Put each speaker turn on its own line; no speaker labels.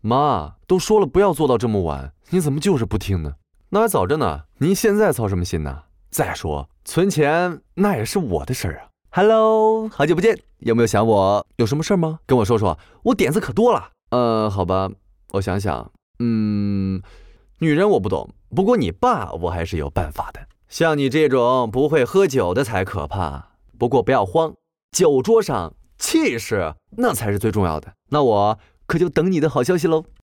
妈，都说了不要做到这么晚，你怎么就是不听呢？那还早着呢，您现在操什么心呢？再说存钱那也是我的事儿啊。Hello， 好久不见，有没有想我？有什么事儿吗？跟我说说，我点子可多了。好吧，我想想，女人我不懂，不过你爸我还是有办法的。像你这种不会喝酒的才可怕，不过不要慌，酒桌上气势那才是最重要的。那我可就等你的好消息喽。